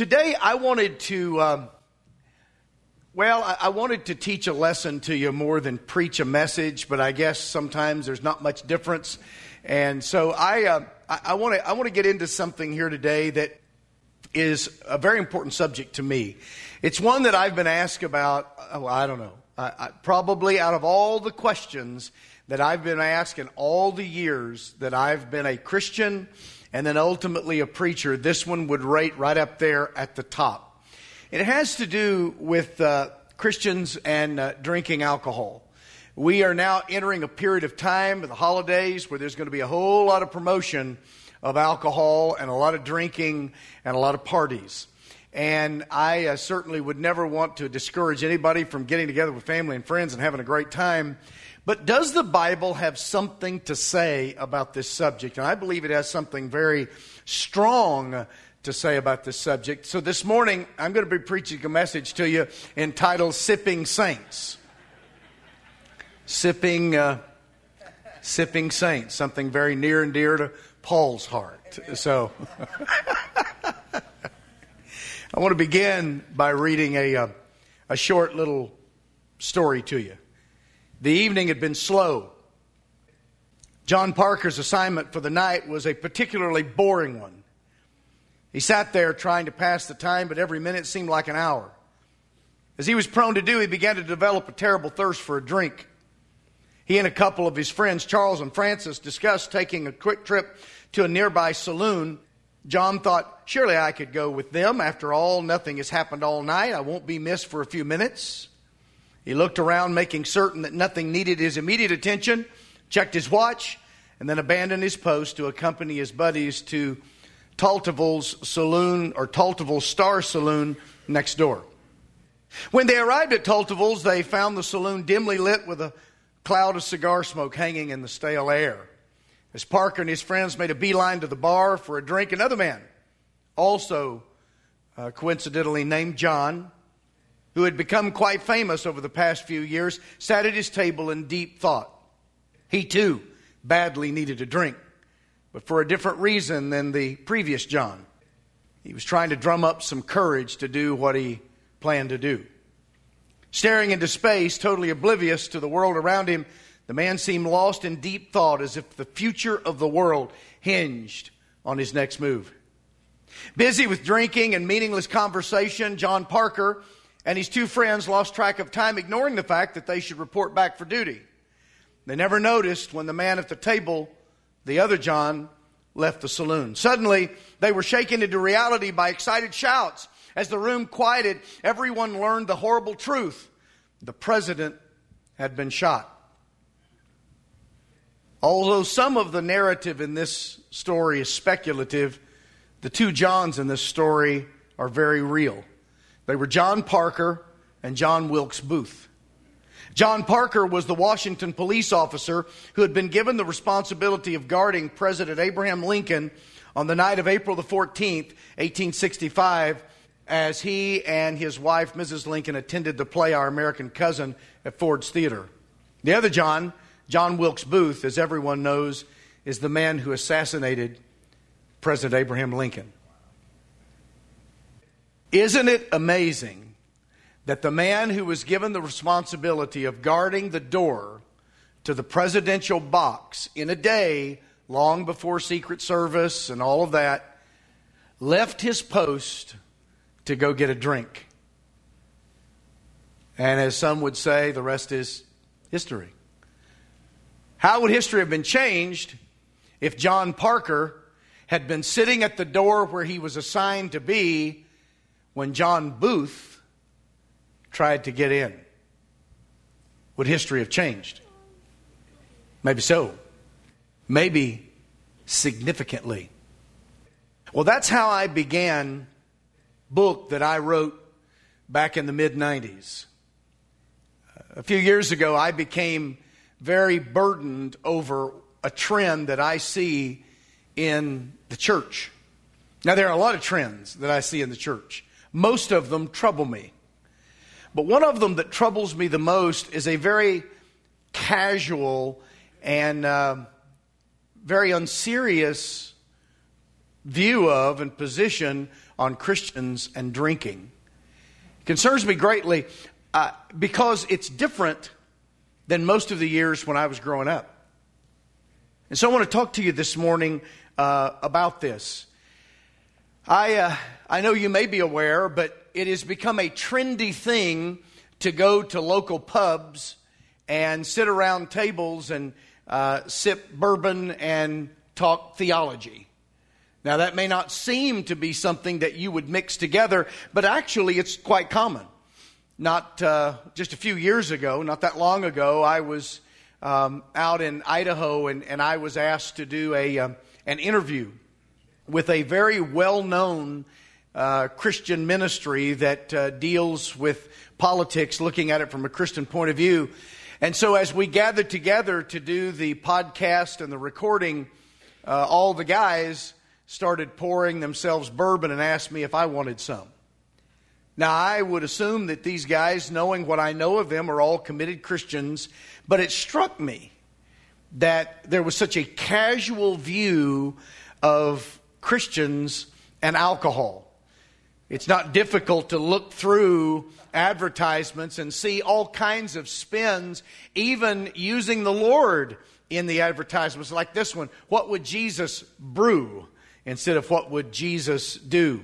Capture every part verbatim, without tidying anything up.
Today I wanted to, um, well, I, I wanted to teach a lesson to you more than preach a message, but I guess sometimes there's not much difference. And so I, uh, I want to, I want to get into something here today that is a very important subject to me. It's one that I've been asked about, oh, I don't know, I, I, probably out of all the questions that I've been asked in all the years that I've been a Christian and then ultimately a preacher, this one would rate right up there at the top. It has to do with uh, Christians and uh, drinking alcohol. We are now entering a period of time, the holidays, where there's going to be a whole lot of promotion of alcohol and a lot of drinking and a lot of parties. And I uh, certainly would never want to discourage anybody from getting together with family and friends and having a great time. But does the Bible have something to say about this subject? And I believe it has something very strong to say about this subject. So this morning, I'm going to be preaching a message to you entitled Sipping Saints. Sipping, uh, sipping Saints, something very near and dear to Paul's heart. So I want to begin by reading a, uh, a short little story to you. The evening had been slow. John Parker's assignment for the night was a particularly boring one. He sat there trying to pass the time, but every minute seemed like an hour. As he was prone to do, he began to develop a terrible thirst for a drink. He and a couple of his friends, Charles and Francis, discussed taking a quick trip to a nearby saloon. John thought, surely I could go with them. After all, nothing has happened all night. I won't be missed for a few minutes. He looked around, making certain that nothing needed his immediate attention, checked his watch, and then abandoned his post to accompany his buddies to Tultiville's saloon, or Tultiville Star Saloon, next door. When they arrived at Tultiville's, they found the saloon dimly lit with a cloud of cigar smoke hanging in the stale air. As Parker and his friends made a beeline to the bar for a drink, another man, also uh, coincidentally named John, who had become quite famous over the past few years, sat at his table in deep thought. He too badly needed a drink, but for a different reason than the previous John. He was trying to drum up some courage to do what he planned to do. Staring into space, totally oblivious to the world around him, the man seemed lost in deep thought, as if the future of the world hinged on his next move. Busy with drinking and meaningless conversation, John Parker and his two friends lost track of time, ignoring the fact that they should report back for duty. They never noticed when the man at the table, the other John, left the saloon. Suddenly, they were shaken into reality by excited shouts. As the room quieted, everyone learned the horrible truth. The president had been shot. Although some of the narrative in this story is speculative, the two Johns in this story are very real. They were John Parker and John Wilkes Booth. John Parker was the Washington police officer who had been given the responsibility of guarding President Abraham Lincoln on the night of April the fourteenth, eighteen sixty-five, as he and his wife, Missus Lincoln, attended the play Our American Cousin at Ford's Theater. The other John, John Wilkes Booth, as everyone knows, is the man who assassinated President Abraham Lincoln. Isn't it amazing that the man who was given the responsibility of guarding the door to the presidential box in a day long before Secret Service and all of that left his post to go get a drink? And as some would say, the rest is history. How would history have been changed if John Parker had been sitting at the door where he was assigned to be when John Booth tried to get in? Would history have changed? Maybe so. Maybe significantly. Well, that's how I began a book that I wrote back in the mid nineties. A few years ago, I became very burdened over a trend that I see in the church. Now, there are a lot of trends that I see in the church. Most of them trouble me. But one of them that troubles me the most is a very casual and uh, very unserious view of and position on Christians and drinking. It concerns me greatly uh, because it's different than most of the years when I was growing up. And so I want to talk to you this morning uh, about this. I uh, I know you may be aware, but it has become a trendy thing to go to local pubs and sit around tables and uh, sip bourbon and talk theology. Now, that may not seem to be something that you would mix together, but actually it's quite common. Not uh, just a few years ago, not that long ago, I was um, out in Idaho and, and I was asked to do a um, an interview with a very well-known uh, Christian ministry that uh, deals with politics, looking at it from a Christian point of view. And so as we gathered together to do the podcast and the recording, uh, all the guys started pouring themselves bourbon and asked me if I wanted some. Now, I would assume that these guys, knowing what I know of them, are all committed Christians, but it struck me that there was such a casual view of Christians and alcohol. It's not difficult to look through advertisements and see all kinds of spins, even using the Lord in the advertisements, like this one. What would Jesus brew instead of what would Jesus do?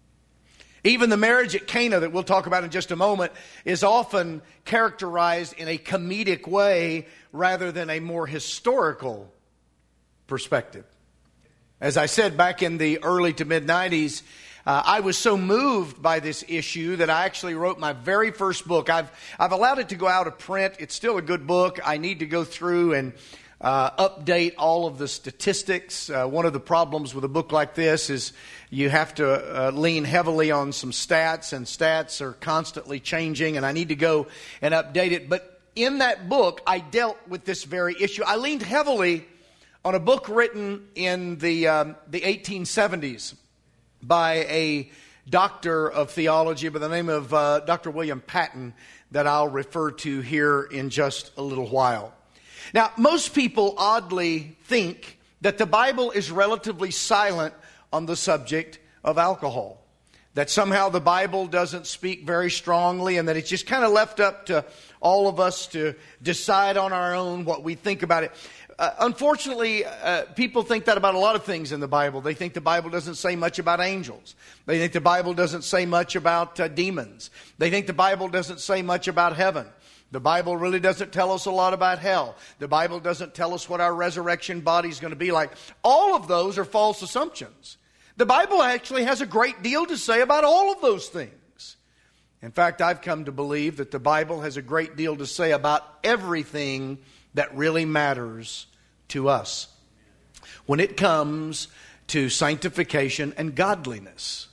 Even the marriage at Cana that we'll talk about in just a moment is often characterized in a comedic way rather than a more historical perspective. As I said back in the early to mid nineties, Uh, I was so moved by this issue that I actually wrote my very first book. I've I've allowed it to go out of print. It's still a good book. I need to go through and uh, update all of the statistics. Uh, one of the problems with a book like this is you have to uh, lean heavily on some stats, and stats are constantly changing, and I need to go and update it. But in that book, I dealt with this very issue. I leaned heavily on a book written in the um, the eighteen seventies. By a doctor of theology by the name of uh, Doctor William Patton that I'll refer to here in just a little while. Now, most people oddly think that the Bible is relatively silent on the subject of alcohol. That somehow the Bible doesn't speak very strongly and that it's just kind of left up to all of us to decide on our own what we think about it. Uh, unfortunately, uh, people think that about a lot of things in the Bible. They think the Bible doesn't say much about angels. They think the Bible doesn't say much about uh, demons. They think the Bible doesn't say much about heaven. The Bible really doesn't tell us a lot about hell. The Bible doesn't tell us what our resurrection body is going to be like. All of those are false assumptions. The Bible actually has a great deal to say about all of those things. In fact, I've come to believe that the Bible has a great deal to say about everything that really matters to us when it comes to sanctification and godliness.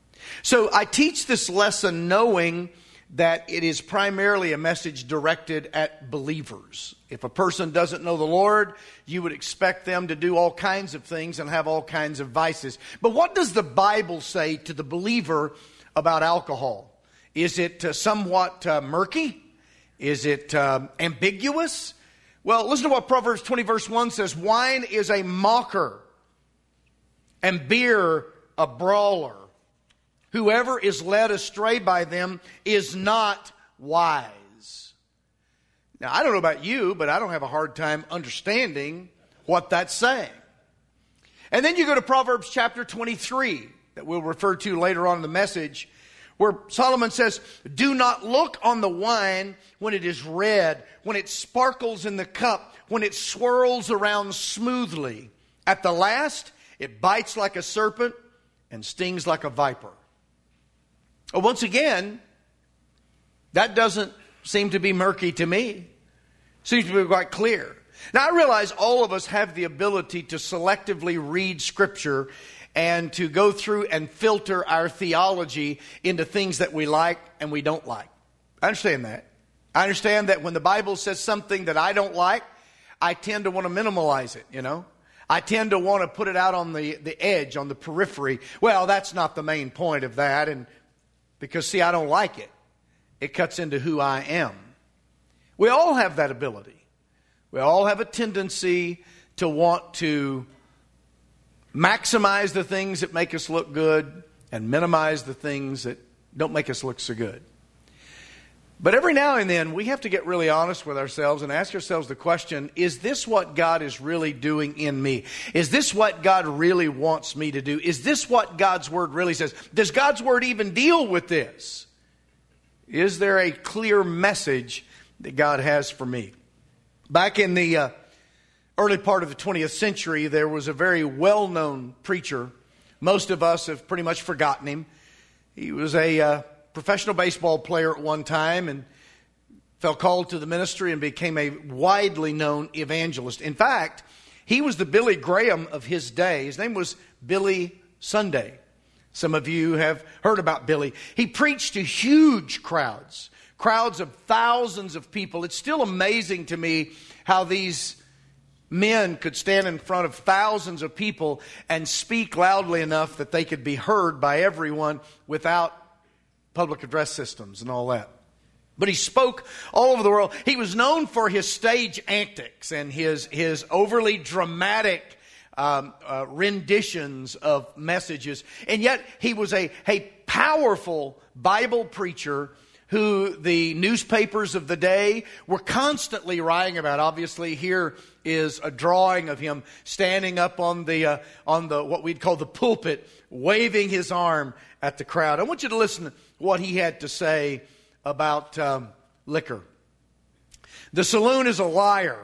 So I teach this lesson knowing that it is primarily a message directed at believers. If a person doesn't know the Lord, you would expect them to do all kinds of things and have all kinds of vices. But what does the Bible say to the believer about alcohol? Is it uh, somewhat uh, murky? Is it um, ambiguous? Well, listen to what Proverbs twenty verse one says. Wine is a mocker and beer a brawler. Whoever is led astray by them is not wise. Now, I don't know about you, but I don't have a hard time understanding what that's saying. And then you go to Proverbs chapter twenty-three, that we'll refer to later on in the message, where Solomon says, do not look on the wine when it is red, when it sparkles in the cup, when it swirls around smoothly. At the last, it bites like a serpent and stings like a viper. Well, once again, that doesn't seem to be murky to me. Seems to be quite clear. Now, I realize all of us have the ability to selectively read Scripture and to go through and filter our theology into things that we like and we don't like. I understand that. I understand that when the Bible says something that I don't like, I tend to want to minimalize it, you know. I tend to want to put it out on the, the edge, on the periphery. Well, that's not the main point of that. And because, see, I don't like it. It cuts into who I am. We all have that ability. We all have a tendency to want to maximize the things that make us look good and minimize the things that don't make us look so good. But every now and then, we have to get really honest with ourselves and ask ourselves the question, is this what God is really doing in me? Is this what God really wants me to do? Is this what God's Word really says? Does God's Word even deal with this? Is there a clear message that God has for me? Back in the uh, early part of the twentieth century, there was a very well-known preacher. Most of us have pretty much forgotten him. He was a uh, professional baseball player at one time and felt called to the ministry and became a widely known evangelist. In fact, he was the Billy Graham of his day. His name was Billy Sunday. Some of you have heard about Billy. He preached to huge crowds, crowds of thousands of people. It's still amazing to me how these men could stand in front of thousands of people and speak loudly enough that they could be heard by everyone without public address systems and all that. But he spoke all over the world. He was known for his stage antics and his, his overly dramatic um, uh, renditions of messages. And yet he was a, a powerful Bible preacher who the newspapers of the day were constantly writing about. Obviously, here is a drawing of him standing up on the uh, on the what we'd call the pulpit, waving his arm at the crowd. I want you to listen to what he had to say about um, liquor. The saloon is a liar.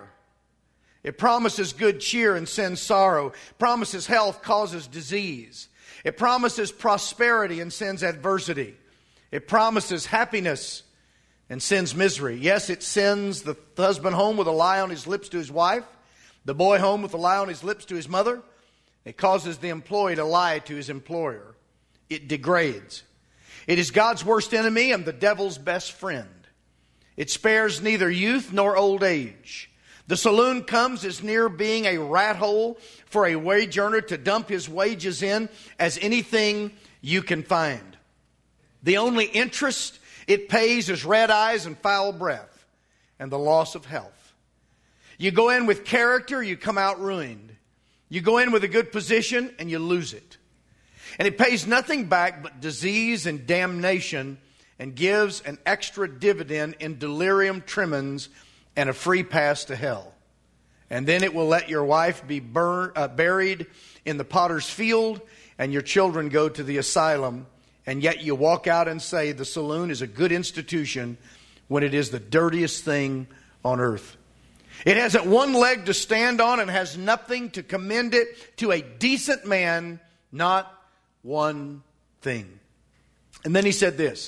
It promises good cheer and sends sorrow. Promises health, causes disease. It promises prosperity and sends adversity. It promises happiness and sends misery. Yes, it sends the husband home with a lie on his lips to his wife, the boy home with a lie on his lips to his mother. It causes the employee to lie to his employer. It degrades. It is God's worst enemy and the devil's best friend. It spares neither youth nor old age. The saloon comes as near being a rat hole for a wage earner to dump his wages in as anything you can find. The only interest it pays is red eyes and foul breath and the loss of health. You go in with character, you come out ruined. You go in with a good position and you lose it. And it pays nothing back but disease and damnation and gives an extra dividend in delirium tremens and a free pass to hell. And then it will let your wife be bur- uh, buried in the potter's field and your children go to the asylum. And yet you walk out and say the saloon is a good institution when it is the dirtiest thing on earth. It hasn't one leg to stand on and has nothing to commend it to a decent man, not one thing. And then he said this: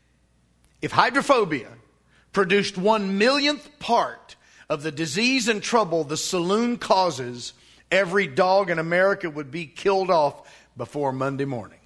if hydrophobia produced one millionth part of the disease and trouble the saloon causes, every dog in America would be killed off before Monday morning.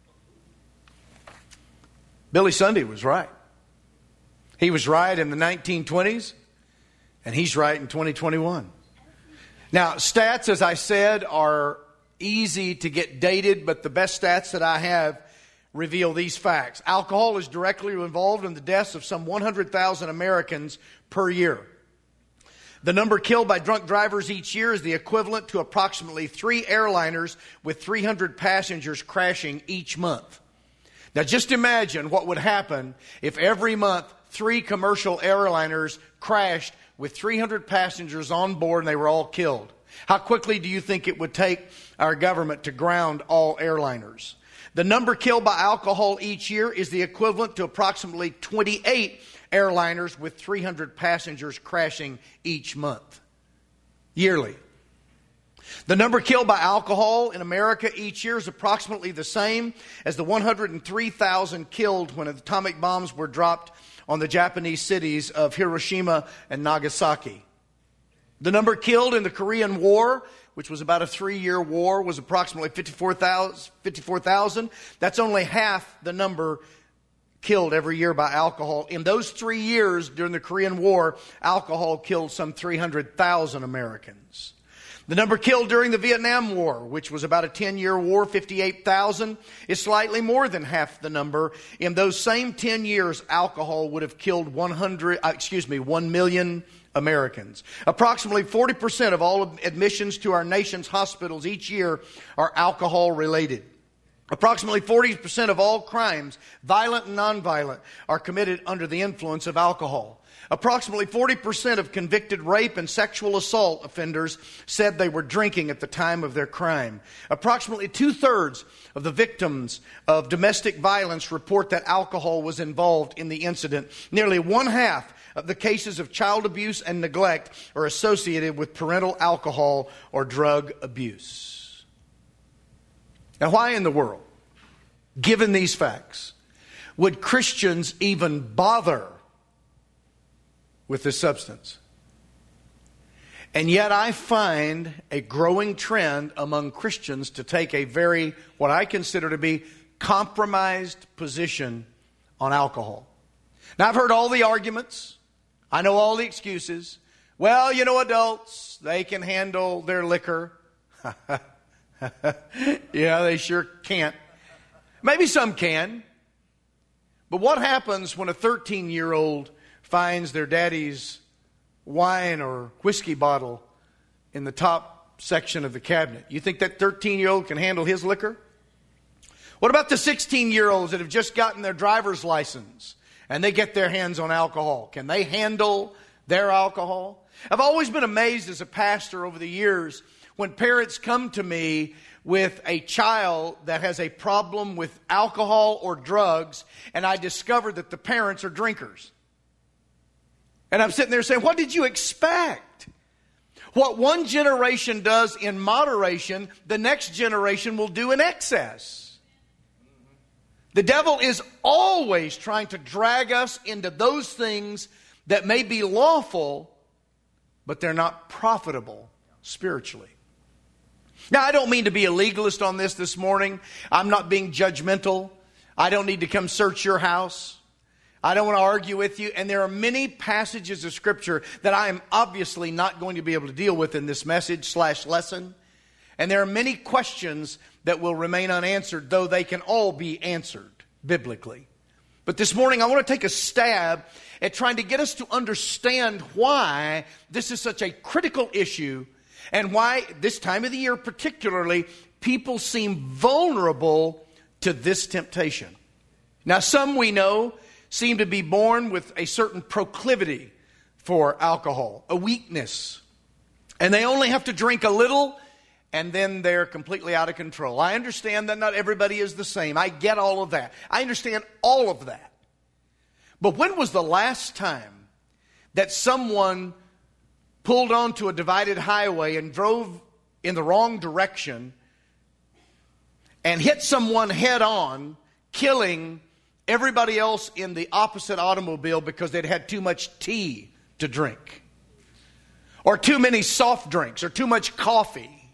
Billy Sunday was right. He was right in the nineteen twenties, and he's right in twenty twenty-one. Now, stats, as I said, are easy to get dated, but the best stats that I have reveal these facts. Alcohol is directly involved in the deaths of some one hundred thousand Americans per year. The number killed by drunk drivers each year is the equivalent to approximately three airliners with three hundred passengers crashing each month. Now just imagine what would happen if every month three commercial airliners crashed with three hundred passengers on board and they were all killed. How quickly do you think it would take our government to ground all airliners? The number killed by alcohol each year is the equivalent to approximately twenty-eight airliners with three hundred passengers crashing each month, yearly. The number killed by alcohol in America each year is approximately the same as the one hundred three thousand killed when atomic bombs were dropped on the Japanese cities of Hiroshima and Nagasaki. The number killed in the Korean War, which was about a three-year war, was approximately fifty-four thousand. That's only half the number killed every year by alcohol. In those three years during the Korean War, alcohol killed some three hundred thousand Americans. The number killed during the Vietnam War, which was about a ten-year war, fifty-eight thousand, is slightly more than half the number. In those same ten years, alcohol would have killed one hundred, uh, excuse me, one million Americans. Approximately forty percent of all admissions to our nation's hospitals each year are alcohol related. Approximately forty percent of all crimes, violent and nonviolent, are committed under the influence of alcohol. Approximately forty percent of convicted rape and sexual assault offenders said they were drinking at the time of their crime. Approximately two-thirds of the victims of domestic violence report that alcohol was involved in the incident. Nearly one-half of the cases of child abuse and neglect are associated with parental alcohol or drug abuse. Now, why in the world, given these facts, would Christians even bother with this substance? And yet I find a growing trend among Christians to take a very, what I consider to be, compromised position on alcohol. Now, I've heard all the arguments. I know all the excuses. Well, you know, adults, they can handle their liquor. Yeah, they sure can't. Maybe some can. But what happens when a thirteen-year-old finds their daddy's wine or whiskey bottle in the top section of the cabinet? You think that thirteen-year-old can handle his liquor? What about the sixteen-year-olds that have just gotten their driver's license and they get their hands on alcohol? Can they handle their alcohol? I've always been amazed as a pastor over the years when parents come to me with a child that has a problem with alcohol or drugs, and I discover that the parents are drinkers. And I'm sitting there saying, what did you expect? What one generation does in moderation, the next generation will do in excess. The devil is always trying to drag us into those things that may be lawful, but they're not profitable spiritually. Now, I don't mean to be a legalist on this this morning. I'm not being judgmental. I don't need to come search your house. I don't want to argue with you. And there are many passages of Scripture that I am obviously not going to be able to deal with in this message slash lesson. And there are many questions that will remain unanswered, though they can all be answered biblically. But this morning, I want to take a stab at trying to get us to understand why this is such a critical issue, and why this time of the year particularly, people seem vulnerable to this temptation. Now, some we know seem to be born with a certain proclivity for alcohol, a weakness. And they only have to drink a little, and then they're completely out of control. I understand that not everybody is the same. I get all of that. I understand all of that. But when was the last time that someone pulled onto a divided highway and drove in the wrong direction and hit someone head on, killing everybody else in the opposite automobile because they'd had too much tea to drink, or too many soft drinks, or too much coffee?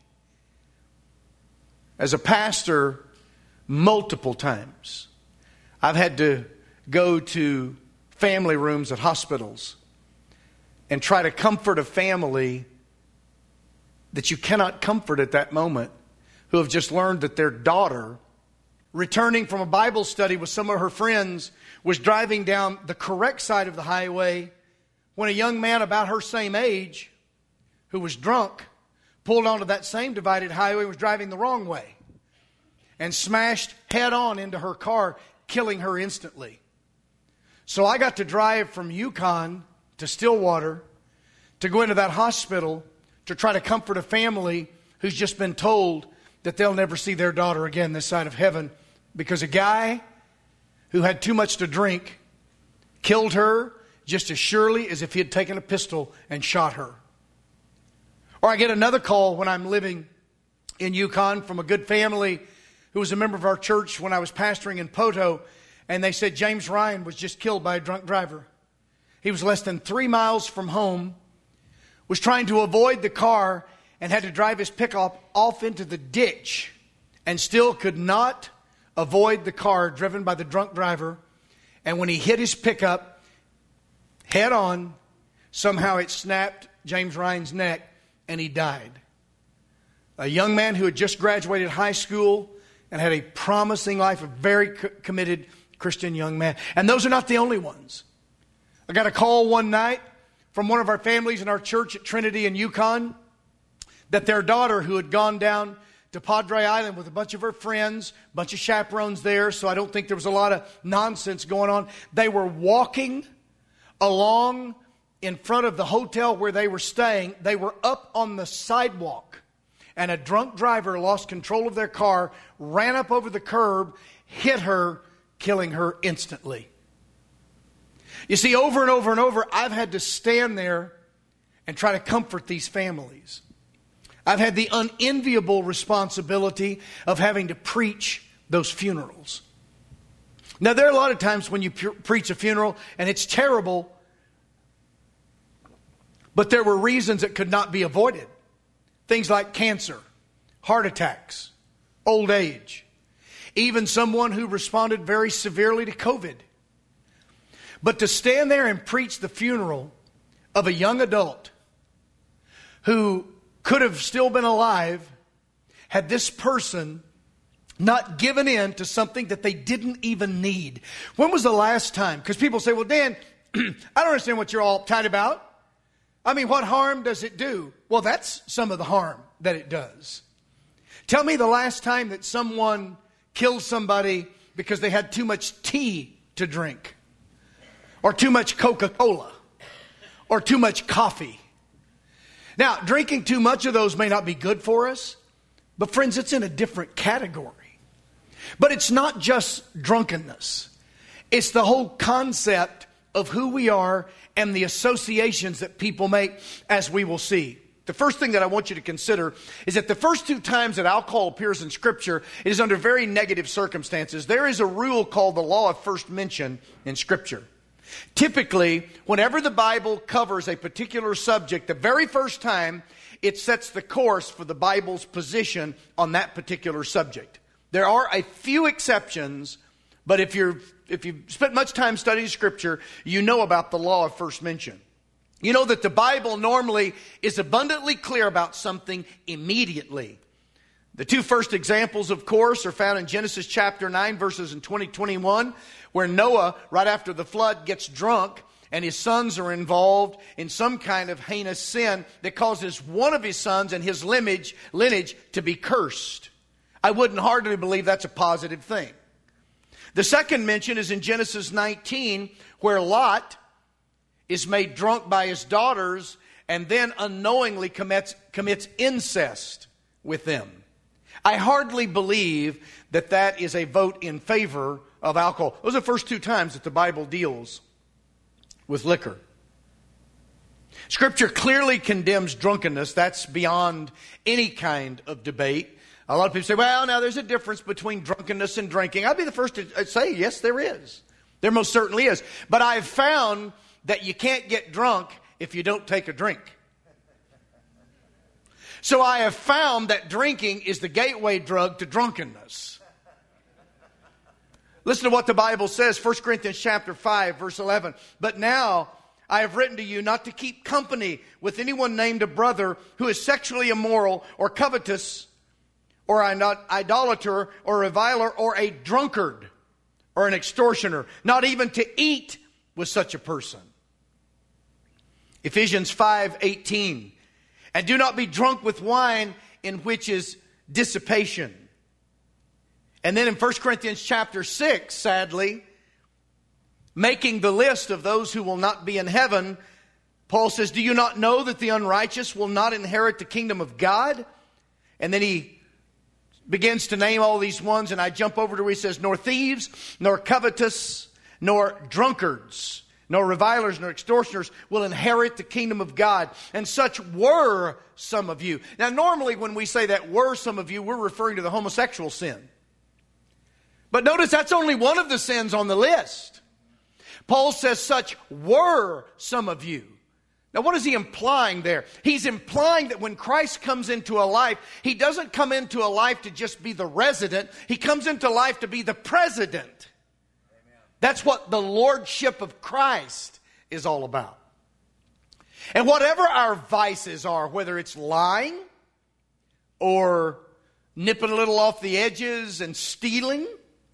As a pastor, multiple times, I've had to go to family rooms at hospitals and try to comfort a family that you cannot comfort at that moment, who have just learned that their daughter, returning from a Bible study with some of her friends, was driving down the correct side of the highway when a young man about her same age, who was drunk, pulled onto that same divided highway and was driving the wrong way and smashed head on into her car, killing her instantly. So I got to drive from Yukon to Stillwater to go into that hospital to try to comfort a family who's just been told that they'll never see their daughter again this side of heaven, because a guy who had too much to drink killed her just as surely as if he had taken a pistol and shot her. Or I get another call when I'm living in Yukon from a good family who was a member of our church when I was pastoring in Poto, and they said James Ryan was just killed by a drunk driver. He was less than three miles from home, was trying to avoid the car, and had to drive his pickup off into the ditch, and still could not avoid the car driven by the drunk driver. And when he hit his pickup head on, somehow it snapped James Ryan's neck, and he died. A young man who had just graduated high school and had a promising life, a very co- committed Christian young man. And those are not the only ones. I got a call one night from one of our families in our church at Trinity in Yukon that their daughter, who had gone down to to Padre Island with a bunch of her friends, a bunch of chaperones there, so I don't think there was a lot of nonsense going on. They were walking along in front of the hotel where they were staying. They were up on the sidewalk, and a drunk driver lost control of their car, ran up over the curb, hit her, killing her instantly. You see, over and over and over, I've had to stand there and try to comfort these families. I've had the unenviable responsibility of having to preach those funerals. Now, there are a lot of times when you pre- preach a funeral and it's terrible, but there were reasons that could not be avoided. Things like cancer, heart attacks, old age, even someone who responded very severely to COVID. But to stand there and preach the funeral of a young adult who could have still been alive had this person not given in to something that they didn't even need. When was the last time? Because people say, well, Dan, I don't understand what you're all uptight about. I mean, what harm does it do? Well, that's some of the harm that it does. Tell me the last time that someone killed somebody because they had too much tea to drink, or too much Coca-Cola, or too much coffee. Now, drinking too much of those may not be good for us, but friends, it's in a different category. But it's not just drunkenness. It's the whole concept of who we are and the associations that people make, as we will see. The first thing that I want you to consider is that the first two times that alcohol appears in Scripture, it is under very negative circumstances. There is a rule called the law of first mention in Scripture. Typically, whenever the Bible covers a particular subject, the very first time, it sets the course for the Bible's position on that particular subject. There are a few exceptions, but if you're if you've spent much time studying Scripture, you know about the law of first mention. You know that the Bible normally is abundantly clear about something immediately. The two first examples, of course, are found in Genesis chapter nine, verses in twenty, twenty-one, where Noah, right after the flood, gets drunk and his sons are involved in some kind of heinous sin that causes one of his sons and his lineage, lineage to be cursed. I wouldn't hardly believe that's a positive thing. The second mention is in Genesis nineteen, where Lot is made drunk by his daughters and then unknowingly commits, commits incest with them. I hardly believe that that is a vote in favor of alcohol. Those are the first two times that the Bible deals with liquor. Scripture clearly condemns drunkenness. That's beyond any kind of debate. A lot of people say, well, now there's a difference between drunkenness and drinking. I'd be the first to say, yes, there is. There most certainly is. But I've found that you can't get drunk if you don't take a drink. So I have found that drinking is the gateway drug to drunkenness. Listen to what the Bible says, First Corinthians chapter five, verse eleven. But now I have written to you not to keep company with anyone named a brother who is sexually immoral or covetous or an idolater or a reviler or a drunkard or an extortioner, not even to eat with such a person. Ephesians five eighteen. And do not be drunk with wine, in which is dissipation. And then in First Corinthians chapter six, sadly, making the list of those who will not be in heaven, Paul says, do you not know that the unrighteous will not inherit the kingdom of God? And then he begins to name all these ones, and I jump over to where he says, nor thieves, nor covetous, nor drunkards, nor revilers, nor extortioners will inherit the kingdom of God. And such were some of you. Now, normally when we say that were some of you, we're referring to the homosexual sin. But notice that's only one of the sins on the list. Paul says such were some of you. Now, what is he implying there? He's implying that when Christ comes into a life, he doesn't come into a life to just be the resident. He comes into life to be the president. That's what the lordship of Christ is all about. And whatever our vices are, whether it's lying or nipping a little off the edges and stealing,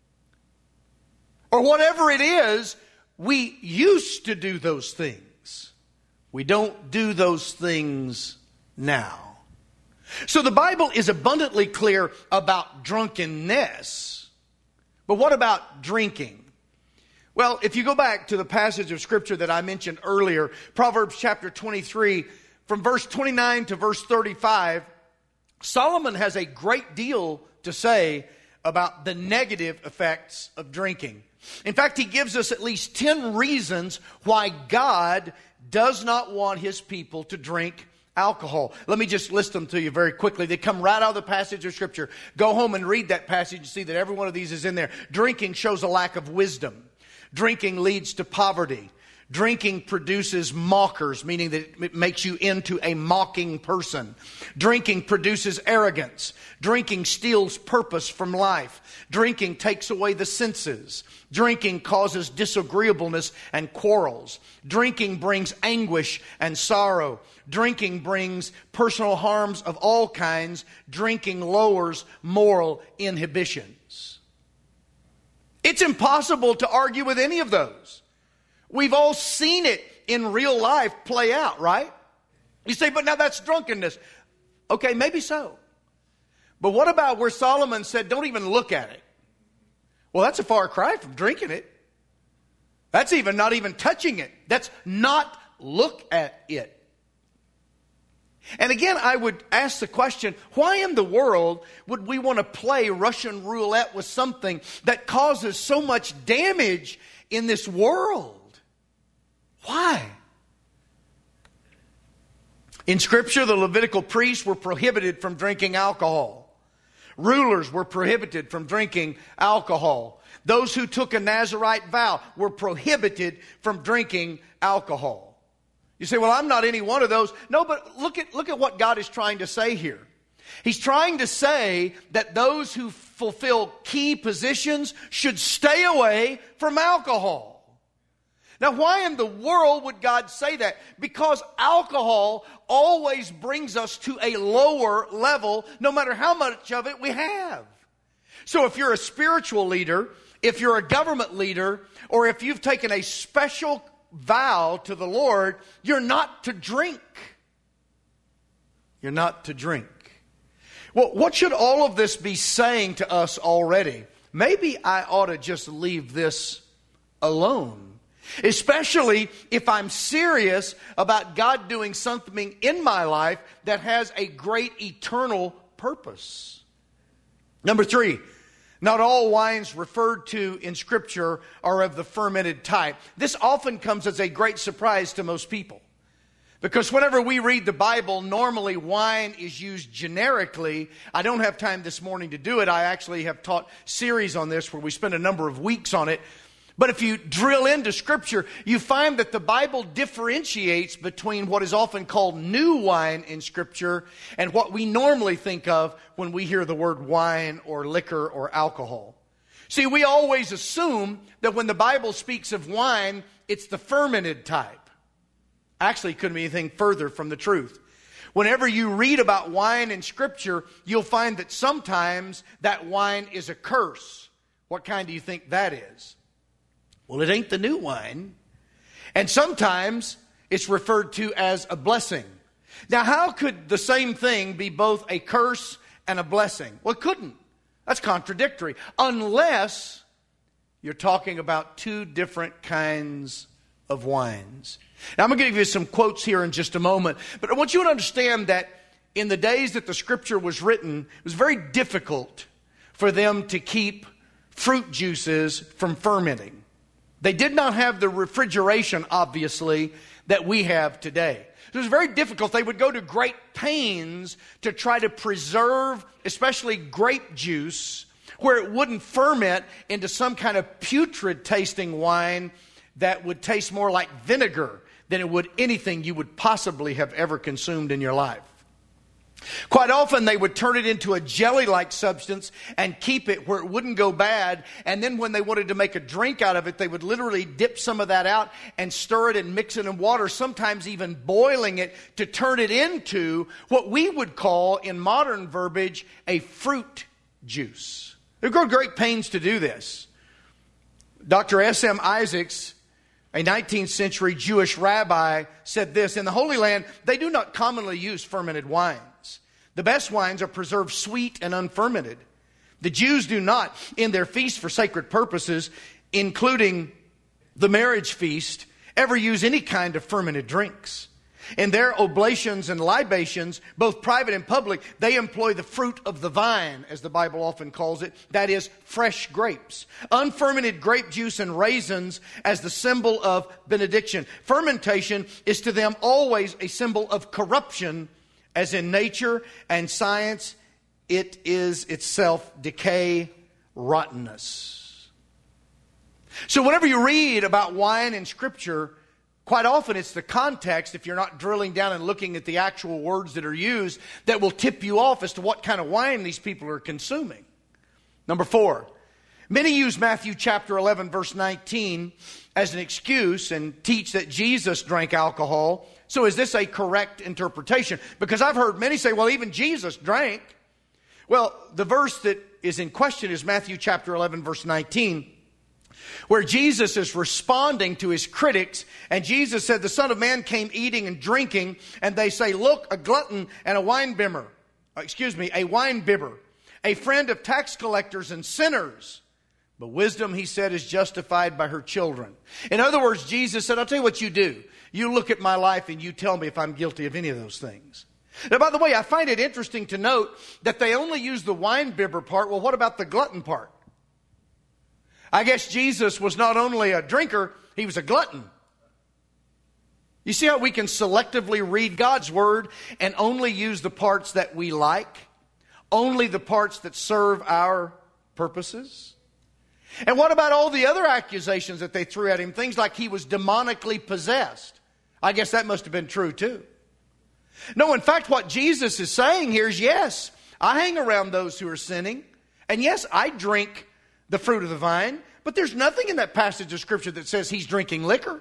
or whatever it is, we used to do those things. We don't do those things now. So the Bible is abundantly clear about drunkenness. But what about drinking? Well, if you go back to the passage of Scripture that I mentioned earlier, Proverbs chapter twenty-three, from verse twenty-nine to verse thirty-five, Solomon has a great deal to say about the negative effects of drinking. In fact, he gives us at least ten reasons why God does not want His people to drink alcohol. Let me just list them to you very quickly. They come right out of the passage of Scripture. Go home and read that passage and see that every one of these is in there. Drinking shows a lack of wisdom. Drinking leads to poverty. Drinking produces mockers, meaning that it makes you into a mocking person. Drinking produces arrogance. Drinking steals purpose from life. Drinking takes away the senses. Drinking causes disagreeableness and quarrels. Drinking brings anguish and sorrow. Drinking brings personal harms of all kinds. Drinking lowers moral inhibitions. It's impossible to argue with any of those. We've all seen it in real life play out, right? You say, but now that's drunkenness. Okay, maybe so. But what about where Solomon said, don't even look at it? Well, that's a far cry from drinking it. That's even not even touching it. That's not look at it. And again, I would ask the question, why in the world would we want to play Russian roulette with something that causes so much damage in this world? Why? In Scripture, the Levitical priests were prohibited from drinking alcohol. Rulers were prohibited from drinking alcohol. Those who took a Nazirite vow were prohibited from drinking alcohol. You say, well, I'm not any one of those. No, but look at, look at what God is trying to say here. He's trying to say that those who fulfill key positions should stay away from alcohol. Now, why in the world would God say that? Because alcohol always brings us to a lower level, no matter how much of it we have. So if you're a spiritual leader, if you're a government leader, or if you've taken a special vow to the Lord, you're not to drink. You're not to drink. Well, what should all of this be saying to us already? Maybe I ought to just leave this alone. Especially if I'm serious about God doing something in my life that has a great eternal purpose. Number three, not all wines referred to in Scripture are of the fermented type. This often comes as a great surprise to most people. Because whenever we read the Bible, normally wine is used generically. I don't have time this morning to do it. I actually have taught series on this where we spend a number of weeks on it. But if you drill into Scripture, you find that the Bible differentiates between what is often called new wine in Scripture and what we normally think of when we hear the word wine or liquor or alcohol. See, we always assume that when the Bible speaks of wine, it's the fermented type. Actually, it couldn't be anything further from the truth. Whenever you read about wine in Scripture, you'll find that sometimes that wine is a curse. What kind do you think that is? Well, it ain't the new wine. And sometimes it's referred to as a blessing. Now, how could the same thing be both a curse and a blessing? Well, it couldn't. That's contradictory. Unless you're talking about two different kinds of wines. Now, I'm going to give you some quotes here in just a moment. But I want you to understand that in the days that the Scripture was written, it was very difficult for them to keep fruit juices from fermenting. They did not have the refrigeration, obviously, that we have today. It was very difficult. They would go to great pains to try to preserve, especially grape juice, where it wouldn't ferment into some kind of putrid tasting wine that would taste more like vinegar than it would anything you would possibly have ever consumed in your life. Quite often they would turn it into a jelly-like substance and keep it where it wouldn't go bad. And then when they wanted to make a drink out of it, they would literally dip some of that out and stir it and mix it in water, sometimes even boiling it to turn it into what we would call, in modern verbiage, a fruit juice. They go to great pains to do this. Doctor S M Isaacs, a nineteenth century Jewish rabbi, said this: in the Holy Land, they do not commonly use fermented wines. The best wines are preserved sweet and unfermented. The Jews do not, in their feast for sacred purposes, including the marriage feast, ever use any kind of fermented drinks. In their oblations and libations, both private and public, they employ the fruit of the vine, as the Bible often calls it, that is, fresh grapes. Unfermented grape juice and raisins as the symbol of benediction. Fermentation is to them always a symbol of corruption, as in nature and science, it is itself decay, rottenness. So whenever you read about wine in Scripture, quite often it's the context, if you're not drilling down and looking at the actual words that are used, that will tip you off as to what kind of wine these people are consuming. Number four, many use Matthew chapter eleven verse nineteen as an excuse and teach that Jesus drank alcohol. So is this a correct interpretation? Because I've heard many say, well, even Jesus drank. Well, the verse that is in question is Matthew chapter eleven verse nineteen. Where Jesus is responding to his critics, and Jesus said, the Son of Man came eating and drinking, and they say, look, a glutton and a wine bibber, excuse me, a wine bibber, a friend of tax collectors and sinners. But wisdom, he said, is justified by her children. In other words, Jesus said, I'll tell you what you do. You look at my life and you tell me if I'm guilty of any of those things. Now, by the way, I find it interesting to note that they only use the wine bibber part. Well, what about the glutton part? I guess Jesus was not only a drinker, he was a glutton. You see how we can selectively read God's Word and only use the parts that we like? Only the parts that serve our purposes? And what about all the other accusations that they threw at him? Things like he was demonically possessed. I guess that must have been true too. No, in fact, what Jesus is saying here is, yes, I hang around those who are sinning. And yes, I drink the fruit of the vine, but there's nothing in that passage of Scripture that says he's drinking liquor.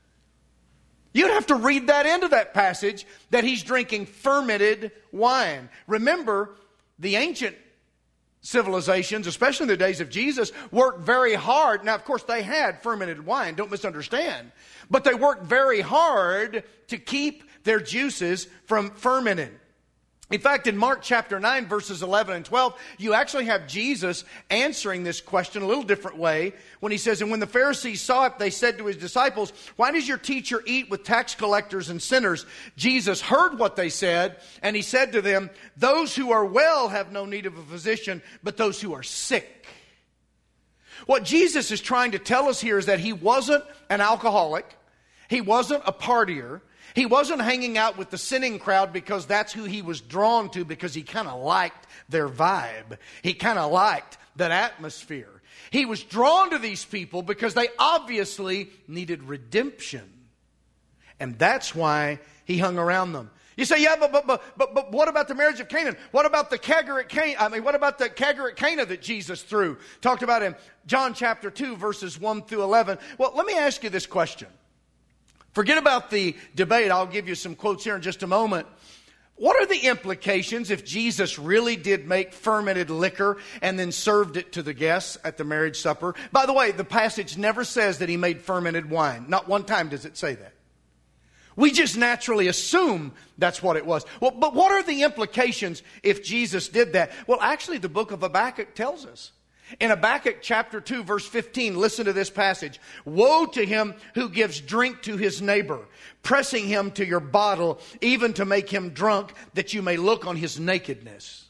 You'd have to read that into that passage, that he's drinking fermented wine. Remember, the ancient civilizations, especially in the days of Jesus, worked very hard. Now, of course, they had fermented wine, don't misunderstand. But they worked very hard to keep their juices from fermenting. In fact, in Mark chapter nine, verses eleven and twelve, you actually have Jesus answering this question a little different way when he says, and when the Pharisees saw it, they said to his disciples, why does your teacher eat with tax collectors and sinners? Jesus heard what they said, and he said to them, those who are well have no need of a physician, but those who are sick. What Jesus is trying to tell us here is that he wasn't an alcoholic. He wasn't a partier. He wasn't hanging out with the sinning crowd because that's who he was drawn to, because he kind of liked their vibe. He kind of liked that atmosphere. He was drawn to these people because they obviously needed redemption. And that's why he hung around them. You say, yeah, but but but but, but what about the marriage of Canaan? What about the kegger at Cana? I mean, what about the kegger at Cana that Jesus threw? Talked about in John chapter two, verses one through eleven. Well, let me ask you this question. Forget about the debate. I'll give you some quotes here in just a moment. What are the implications if Jesus really did make fermented liquor and then served it to the guests at the marriage supper? By the way, the passage never says that he made fermented wine. Not one time does it say that. We just naturally assume that's what it was. Well, but what are the implications if Jesus did that? Well, actually, the book of Habakkuk tells us. In Habakkuk chapter two, verse fifteen, listen to this passage. Woe to him who gives drink to his neighbor, pressing him to your bottle, even to make him drunk, that you may look on his nakedness.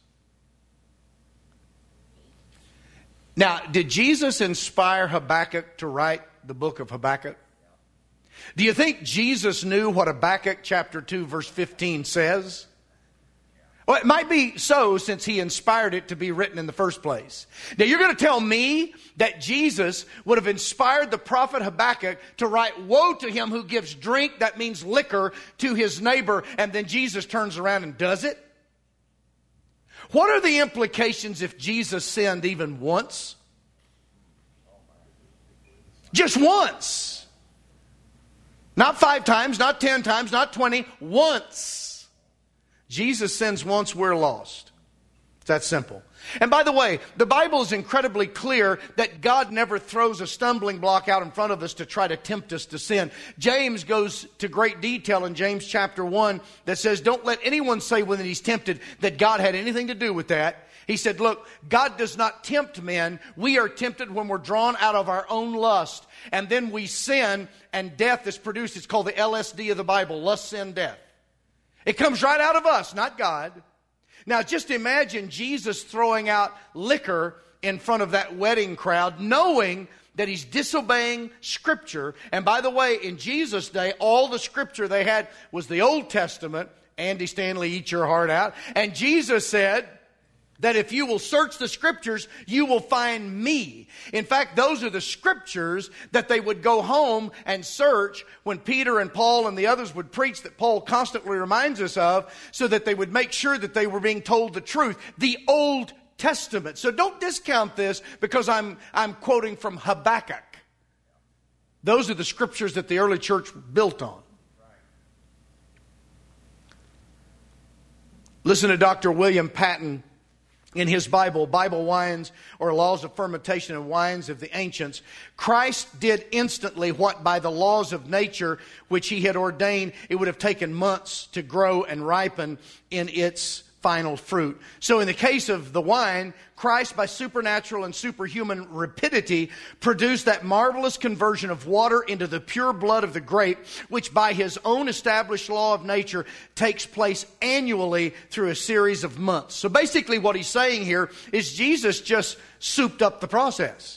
Now, did Jesus inspire Habakkuk to write the book of Habakkuk? Do you think Jesus knew what Habakkuk chapter two, verse fifteen says? Well, it might be so, since he inspired it to be written in the first place. Now, you're going to tell me that Jesus would have inspired the prophet Habakkuk to write, woe to him who gives drink, that means liquor, to his neighbor, and then Jesus turns around and does it? What are the implications if Jesus sinned even once? Just once. Not five times, not ten times, not twenty, once. Jesus sins once, we're lost. It's that simple. And by the way, the Bible is incredibly clear that God never throws a stumbling block out in front of us to try to tempt us to sin. James goes to great detail in James chapter one that says, don't let anyone say when he's tempted that God had anything to do with that. He said, look, God does not tempt men. We are tempted when we're drawn out of our own lust. And then we sin and death is produced. It's called the L S D of the Bible, lust, sin, death. It comes right out of us, not God. Now, just imagine Jesus throwing out liquor in front of that wedding crowd, knowing that he's disobeying Scripture. And by the way, in Jesus' day, all the Scripture they had was the Old Testament. Andy Stanley, eat your heart out. And Jesus said that if you will search the Scriptures, you will find me. In fact, those are the Scriptures that they would go home and search when Peter and Paul and the others would preach, that Paul constantly reminds us of, so that they would make sure that they were being told the truth. The Old Testament. So don't discount this because I'm, I'm quoting from Habakkuk. Those are the Scriptures that the early church built on. Listen to Doctor William Patton. In his Bible, Bible Wines or Laws of Fermentation and Wines of the Ancients, Christ did instantly what by the laws of nature, which he had ordained, it would have taken months to grow and ripen in its final fruit. So in the case of the wine, Christ, by supernatural and superhuman rapidity, produced that marvelous conversion of water into the pure blood of the grape, which by his own established law of nature takes place annually through a series of months. So basically what he's saying here is Jesus just souped up the process.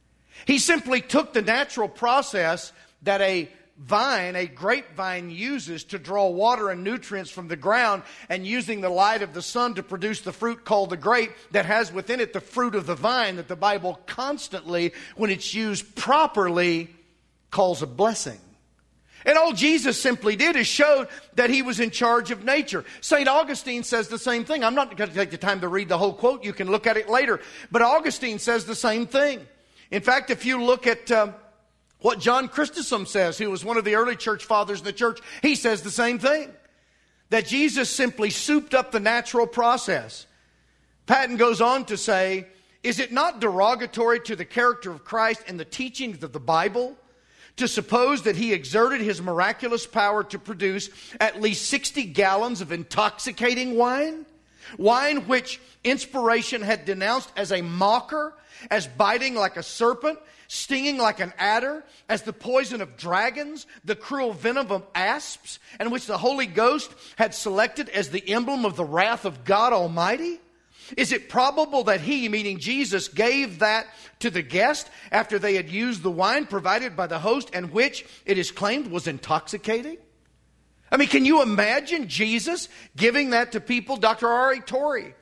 He simply took the natural process that a vine, a grapevine, uses to draw water and nutrients from the ground, and using the light of the sun to produce the fruit called the grape that has within it the fruit of the vine that the Bible constantly, when it's used properly, calls a blessing. And all Jesus simply did is showed that he was in charge of nature. Saint Augustine says the same thing. I'm not going to take the time to read the whole quote. You can look at it later. But Augustine says the same thing. In fact, if you look at Uh, what John Chrysostom says, who was one of the early church fathers in the church, he says the same thing. That Jesus simply souped up the natural process. Patton goes on to say, is it not derogatory to the character of Christ and the teachings of the Bible to suppose that he exerted his miraculous power to produce at least sixty gallons of intoxicating wine? Wine which inspiration had denounced as a mocker, as biting like a serpent, stinging like an adder, as the poison of dragons, the cruel venom of asps, and which the Holy Ghost had selected as the emblem of the wrath of God Almighty? Is it probable that he, meaning Jesus, gave that to the guest after they had used the wine provided by the host, and which it is claimed was intoxicating? I mean, can you imagine Jesus giving that to people? Doctor R A Torrey,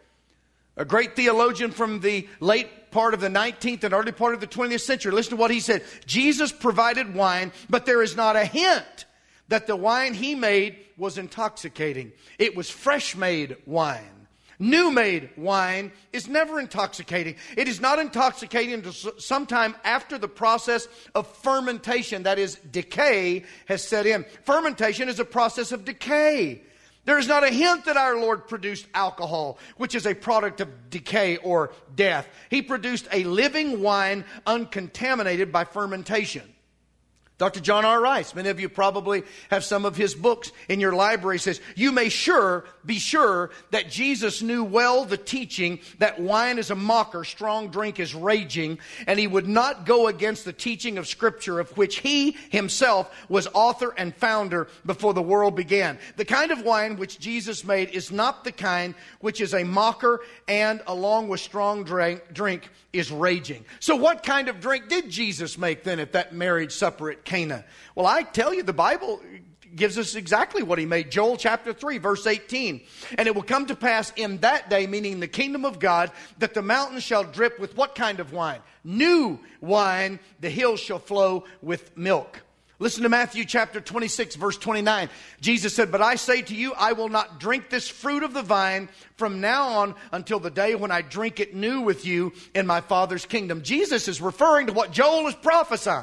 a great theologian from the late part of the nineteenth and early part of the twentieth century. Listen to what he said. Jesus provided wine, but there is not a hint that the wine he made was intoxicating. It was fresh-made wine. New-made wine is never intoxicating. It is not intoxicating until sometime after the process of fermentation, that is, decay, has set in. Fermentation is a process of decay. There is not a hint that our Lord produced alcohol, which is a product of decay or death. He produced a living wine uncontaminated by fermentation. Doctor John R. Rice, many of you probably have some of his books in your library, says, you may sure be sure that Jesus knew well the teaching that wine is a mocker, strong drink is raging, and he would not go against the teaching of Scripture, of which he himself was author and founder before the world began. The kind of wine which Jesus made is not the kind which is a mocker and, along with strong drink, drink is raging. So what kind of drink did Jesus make then at that marriage supper at Cana? Well, I tell you, the Bible gives us exactly what he made. Joel chapter three, verse eighteen. And it will come to pass in that day, meaning the kingdom of God, that the mountains shall drip with what kind of wine? New wine. The hills shall flow with milk. Listen to Matthew chapter twenty-six, verse twenty-nine. Jesus said, but I say to you, I will not drink this fruit of the vine from now on until the day when I drink it new with you in my Father's kingdom. Jesus is referring to what Joel is prophesying.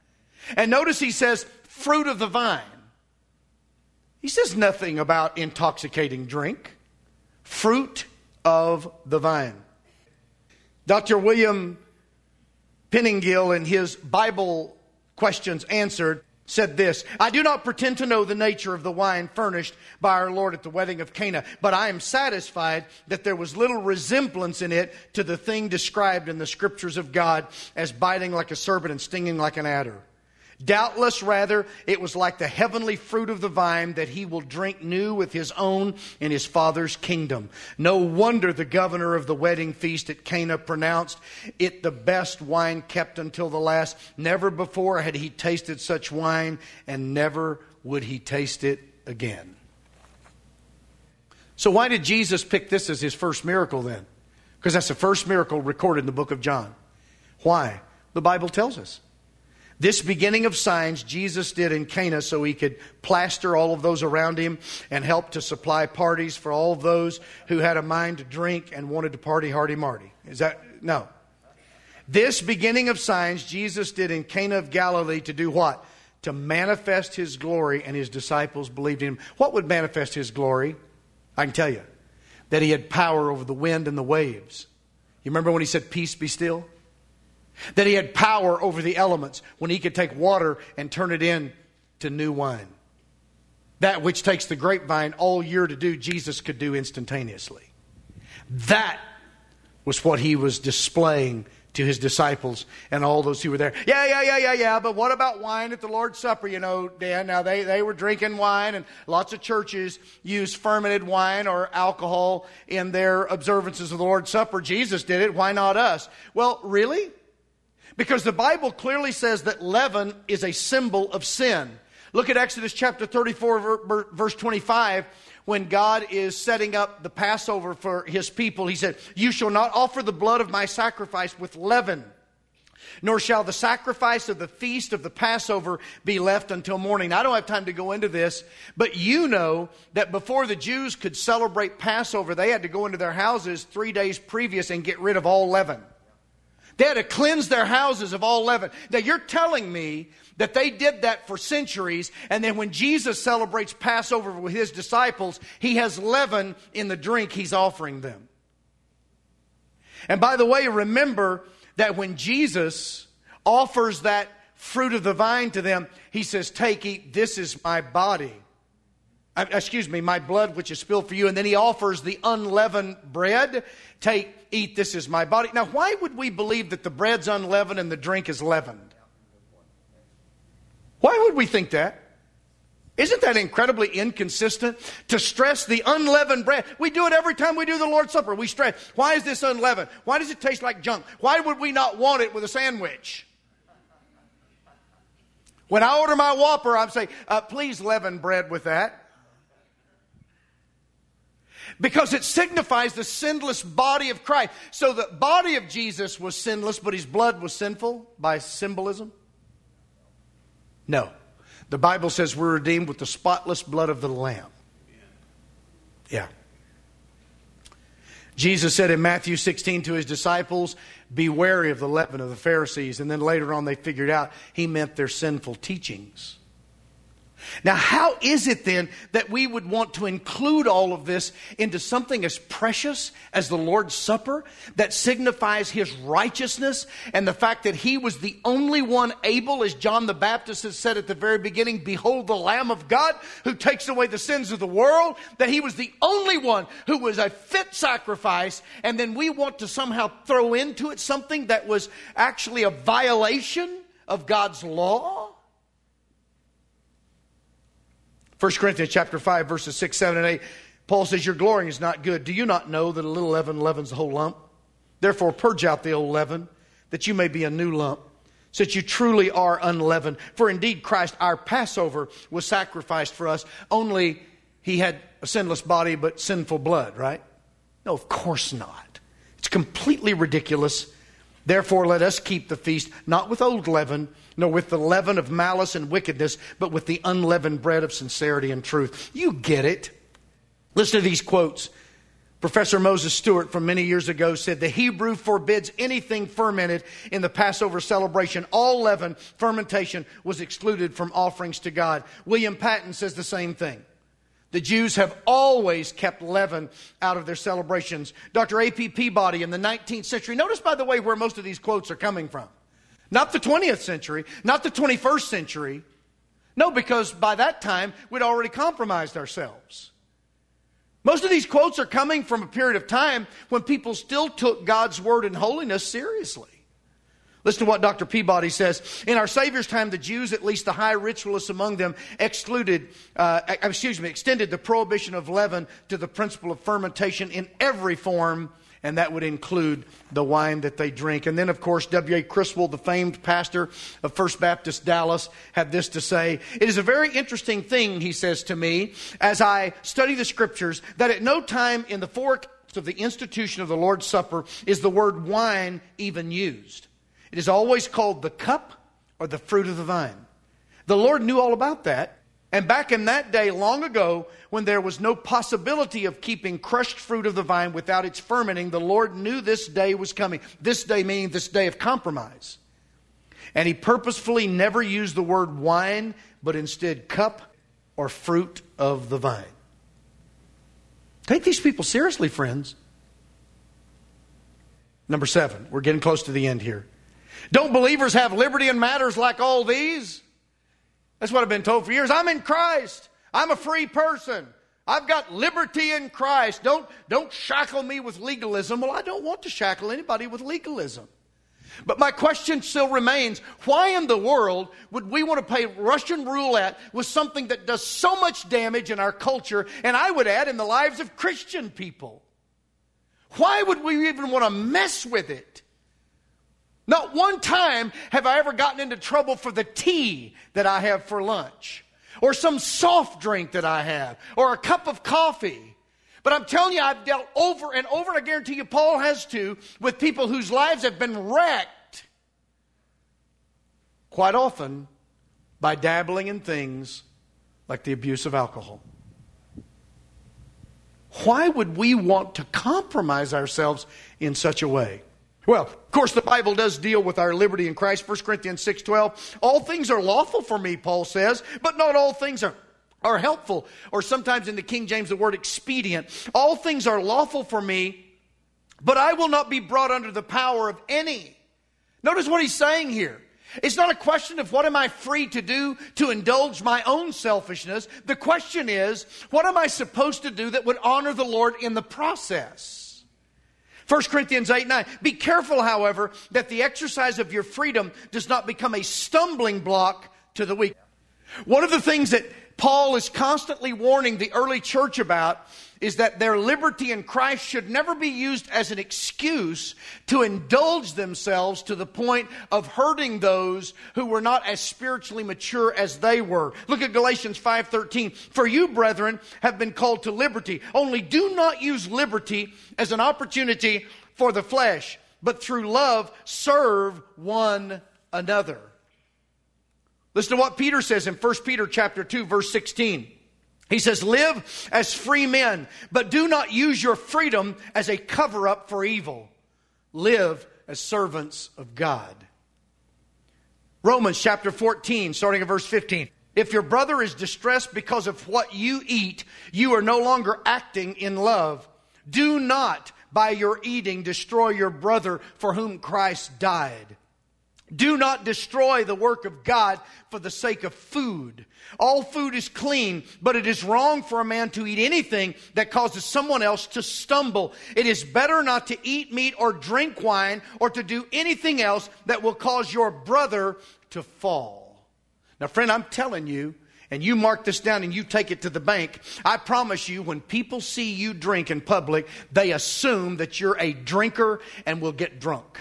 And notice he says, fruit of the vine. He says nothing about intoxicating drink. Fruit of the vine. Doctor William Penningill, in his Bible Questions Answered, said this: I do not pretend to know the nature of the wine furnished by our Lord at the wedding of Cana, but I am satisfied that there was little resemblance in it to the thing described in the Scriptures of God as biting like a serpent and stinging like an adder. Doubtless, rather, it was like the heavenly fruit of the vine that he will drink new with his own in his Father's kingdom. No wonder the governor of the wedding feast at Cana pronounced it the best wine kept until the last. Never before had he tasted such wine, and never would he taste it again. So why did Jesus pick this as his first miracle then? Because that's the first miracle recorded in the book of John. Why? The Bible tells us. This beginning of signs Jesus did in Cana so he could plaster all of those around him and help to supply parties for all of those who had a mind to drink and wanted to party hardy-marty. Is that? No. This beginning of signs Jesus did in Cana of Galilee to do what? To manifest his glory, and his disciples believed in him. What would manifest his glory? I can tell you. That he had power over the wind and the waves. You remember when he said, "Peace, be still"? That he had power over the elements when he could take water and turn it into new wine. That which takes the grapevine all year to do, Jesus could do instantaneously. That was what he was displaying to his disciples and all those who were there. Yeah, yeah, yeah, yeah, yeah, but what about wine at the Lord's Supper? You know, Dan, now they, they were drinking wine, and lots of churches use fermented wine or alcohol in their observances of the Lord's Supper. Jesus did it. Why not us? Well, really? Because the Bible clearly says that leaven is a symbol of sin. Look at Exodus chapter thirty-four, verse twenty-five. When God is setting up the Passover for his people, he said, "You shall not offer the blood of my sacrifice with leaven, nor shall the sacrifice of the feast of the Passover be left until morning." Now, I don't have time to go into this, but you know that before the Jews could celebrate Passover, they had to go into their houses three days previous and get rid of all leaven. They had to cleanse their houses of all leaven. Now, you're telling me that they did that for centuries, and then when Jesus celebrates Passover with his disciples, he has leaven in the drink he's offering them. And by the way, remember that when Jesus offers that fruit of the vine to them, he says, "Take, eat, this is my body." Uh, excuse me, "my blood which is spilled for you." And then he offers the unleavened bread. "Take, eat, this is my body." Now, why would we believe that the bread's unleavened and the drink is leavened? Why would we think that? Isn't that incredibly inconsistent? To stress the unleavened bread. We do it every time we do the Lord's Supper. We stress, why is this unleavened? Why does it taste like junk? Why would we not want it with a sandwich? When I order my Whopper, I'm saying, uh, please leaven bread with that. Because it signifies the sinless body of Christ. So the body of Jesus was sinless, but his blood was sinful by symbolism? No. The Bible says we're redeemed with the spotless blood of the Lamb. Yeah. Jesus said in Matthew sixteen to his disciples, "Be wary of the leaven of the Pharisees." And then later on they figured out he meant their sinful teachings. Now, how is it then that we would want to include all of this into something as precious as the Lord's Supper that signifies his righteousness and the fact that he was the only one able, as John the Baptist has said at the very beginning, "Behold the Lamb of God who takes away the sins of the world," that he was the only one who was a fit sacrifice, and then we want to somehow throw into it something that was actually a violation of God's law? First Corinthians chapter five, verses six, seven, and eight, Paul says, "Your glorying is not good. Do you not know that a little leaven leavens the whole lump? Therefore purge out the old leaven, that you may be a new lump, so that you truly are unleavened. For indeed Christ, our Passover, was sacrificed for us. Only he had a sinless body, but sinful blood," right? No, of course not. It's completely ridiculous. "Therefore let us keep the feast, not with old leaven, nor with the leaven of malice and wickedness, but with the unleavened bread of sincerity and truth." You get it. Listen to these quotes. Professor Moses Stewart from many years ago said, "The Hebrew forbids anything fermented in the Passover celebration. All leaven, fermentation, was excluded from offerings to God." William Patton says the same thing. The Jews have always kept leaven out of their celebrations. Doctor A P Peabody in the nineteenth century, notice by the way where most of these quotes are coming from. Not the twentieth century, not the twenty-first century. No, because by that time we'd already compromised ourselves. Most of these quotes are coming from a period of time when people still took God's word and holiness seriously. Listen to what Doctor Peabody says. In our Savior's time, the Jews, at least the high ritualists among them, excluded, uh, excuse me, extended the prohibition of leaven to the principle of fermentation in every form, and that would include the wine that they drink. And then, of course, W A Criswell, the famed pastor of First Baptist Dallas, had this to say. It is a very interesting thing, he says to me, as I study the Scriptures, that at no time in the four accounts of the institution of the Lord's Supper is the word wine even used. It is always called the cup or the fruit of the vine. The Lord knew all about that. And back in that day, long ago, when there was no possibility of keeping crushed fruit of the vine without its fermenting, the Lord knew this day was coming. This day meaning this day of compromise. And He purposefully never used the word wine, but instead cup or fruit of the vine. Take these people seriously, friends. Number seven, we're getting close to the end here. Don't believers have liberty in matters like all these? That's what I've been told for years. I'm in Christ. I'm a free person. I've got liberty in Christ. Don't, don't shackle me with legalism. Well, I don't want to shackle anybody with legalism. But my question still remains, why in the world would we want to play Russian roulette with something that does so much damage in our culture, and I would add in the lives of Christian people? Why would we even want to mess with it? Not one time have I ever gotten into trouble for the tea that I have for lunch, or some soft drink that I have, or a cup of coffee. But I'm telling you, I've dealt over and over, and I guarantee you Paul has too, with people whose lives have been wrecked, quite often by dabbling in things like the abuse of alcohol. Why would we want to compromise ourselves in such a way? Well, of course, the Bible does deal with our liberty in Christ. First Corinthians six twelve. All things are lawful for me, Paul says, but not all things are, are helpful. Or sometimes in the King James, the word expedient. All things are lawful for me, but I will not be brought under the power of any. Notice what he's saying here. It's not a question of what am I free to do to indulge my own selfishness. The question is, what am I supposed to do that would honor the Lord in the process? First Corinthians eight nine. Be careful, however, that the exercise of your freedom does not become a stumbling block to the weak. One of the things that Paul is constantly warning the early church about is that their liberty in Christ should never be used as an excuse to indulge themselves to the point of hurting those who were not as spiritually mature as they were. Look at Galatians five thirteen. For you, brethren, have been called to liberty. Only do not use liberty as an opportunity for the flesh, but through love serve one another. Listen to what Peter says in First Peter chapter two, verse sixteen. He says, live as free men, but do not use your freedom as a cover-up for evil. Live as servants of God. Romans chapter fourteen, starting at verse fifteen. If your brother is distressed because of what you eat, you are no longer acting in love. Do not, by your eating, destroy your brother for whom Christ died. Do not destroy the work of God for the sake of food. All food is clean, but it is wrong for a man to eat anything that causes someone else to stumble. It is better not to eat meat or drink wine or to do anything else that will cause your brother to fall. Now, friend, I'm telling you, and you mark this down and you take it to the bank, I promise you, when people see you drink in public, they assume that you're a drinker and will get drunk.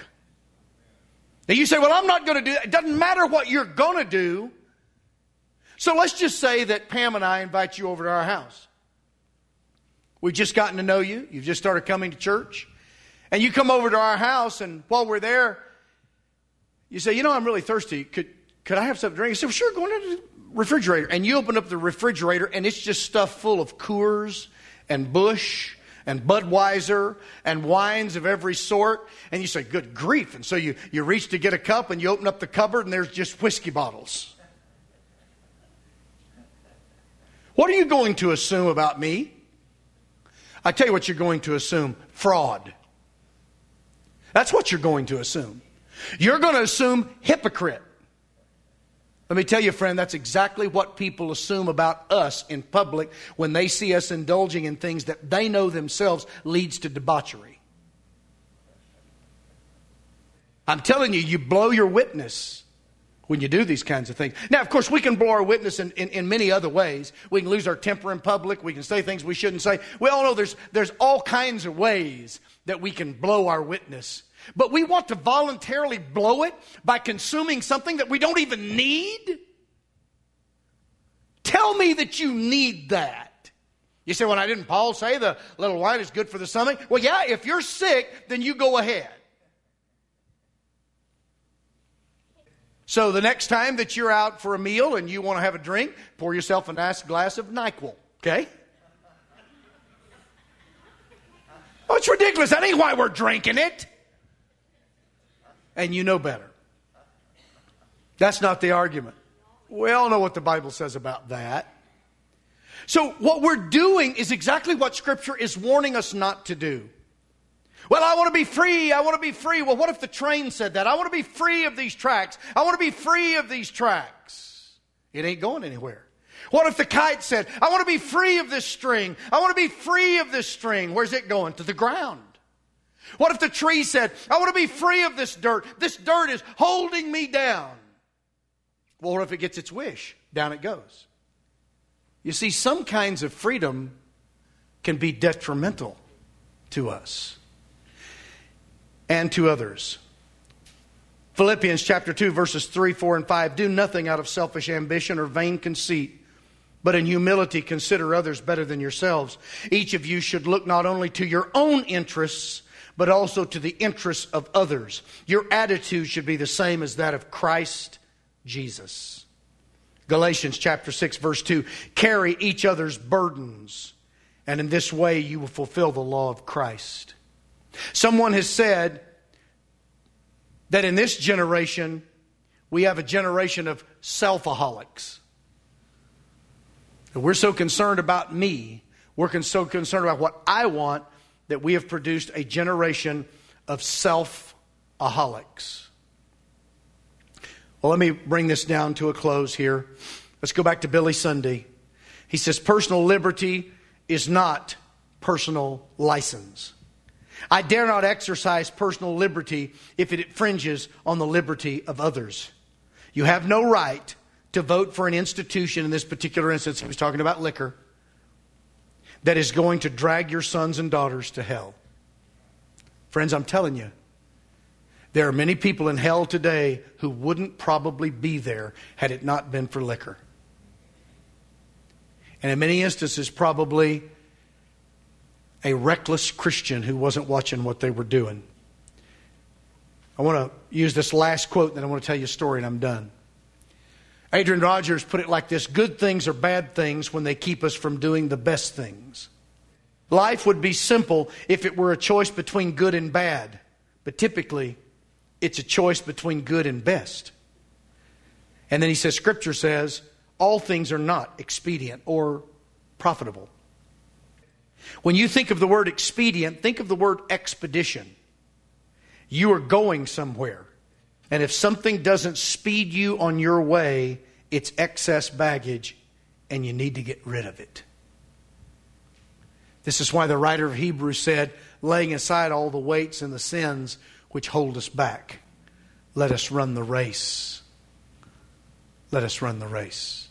Now you say, well, I'm not going to do that. It doesn't matter what you're going to do. So let's just say that Pam and I invite you over to our house. We've just gotten to know you. You've just started coming to church. And you come over to our house, and while we're there, you say, you know, I'm really thirsty. Could could I have something to drink? You say, well, sure, go into the refrigerator. And you open up the refrigerator, and it's just stuffed full of Coors and Busch and Budweiser and wines of every sort. And you say, good grief. And so you, you reach to get a cup, and you open up the cupboard, and there's just whiskey bottles. What are you going to assume about me? I tell you what you're going to assume. Fraud. That's what you're going to assume. You're going to assume hypocrite. Let me tell you, friend, that's exactly what people assume about us in public when they see us indulging in things that they know themselves leads to debauchery. I'm telling you, you blow your witness when you do these kinds of things. Now, of course, we can blow our witness in, in, in many other ways. We can lose our temper in public. We can say things we shouldn't say. We all know there's, there's all kinds of ways that we can blow our witness. But we want to voluntarily blow it by consuming something that we don't even need? Tell me that you need that. You say, well, I didn't Paul say the little wine is good for the stomach? Well, yeah, if you're sick, then you go ahead. So the next time that you're out for a meal and you want to have a drink, pour yourself a nice glass of NyQuil, okay? Oh, it's ridiculous. That ain't why we're drinking it. And you know better. That's not the argument. We all know what the Bible says about that. So what we're doing is exactly what Scripture is warning us not to do. Well, I want to be free. I want to be free. Well, what if the train said that? I want to be free of these tracks. I want to be free of these tracks. It ain't going anywhere. What if the kite said, I want to be free of this string. I want to be free of this string. Where's it going? To the ground. What if the tree said, I want to be free of this dirt. This dirt is holding me down. Well, what if it gets its wish? Down it goes. You see, some kinds of freedom can be detrimental to us and to others. Philippians chapter two, verses three, four, and five. Do nothing out of selfish ambition or vain conceit, but in humility consider others better than yourselves. Each of you should look not only to your own interests, but also to the interests of others. Your attitude should be the same as that of Christ Jesus. Galatians chapter six, verse two. Carry each other's burdens, and in this way you will fulfill the law of Christ. Someone has said that in this generation, we have a generation of selfaholics. We're so concerned about me, we're so concerned about what I want, that we have produced a generation of selfaholics. Well, let me bring this down to a close here. Let's go back to Billy Sunday. He says, personal liberty is not personal license. I dare not exercise personal liberty if it infringes on the liberty of others. You have no right to vote for an institution, in this particular instance, he was talking about liquor, that is going to drag your sons and daughters to hell. Friends, I'm telling you, there are many people in hell today who wouldn't probably be there had it not been for liquor. And in many instances, probably a reckless Christian who wasn't watching what they were doing. I want to use this last quote, and then I want to tell you a story, and I'm done. Adrian Rogers put it like this: good things are bad things when they keep us from doing the best things. Life would be simple if it were a choice between good and bad, but typically it's a choice between good and best. And then he says, Scripture says, all things are not expedient or profitable. When you think of the word expedient, think of the word expedition. You are going somewhere. And if something doesn't speed you on your way, it's excess baggage and you need to get rid of it. This is why the writer of Hebrews said, laying aside all the weights and the sins which hold us back, let us run the race. Let us run the race.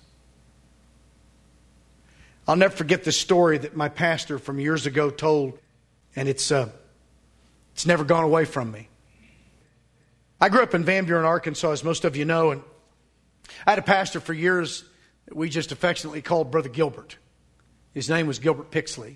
I'll never forget the story that my pastor from years ago told, and it's uh, it's never gone away from me. I grew up in Van Buren, Arkansas, as most of you know, and I had a pastor for years that we just affectionately called Brother Gilbert. His name was Gilbert Pixley.